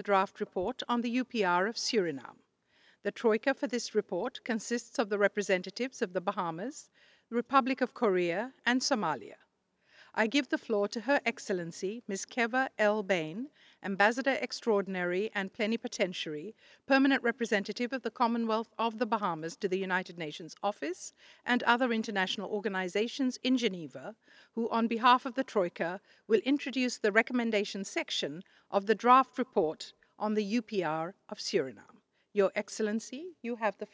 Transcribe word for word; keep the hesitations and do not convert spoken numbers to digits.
draft report on the U P R of Suriname. The Troika for this report consists of the representatives of the Bahamas, the Republic of Korea, and Somalia. I give the floor to Her Excellency, Miz Keva L. Bain, Ambassador Extraordinary and Plenipotentiary, Permanent Representative of the Commonwealth of the Bahamas to the United Nations Office and other international organizations in Geneva, who on behalf of the Troika will introduce the recommendation section of the draft report on the U P R of Suriname. Your Excellency, you have the floor.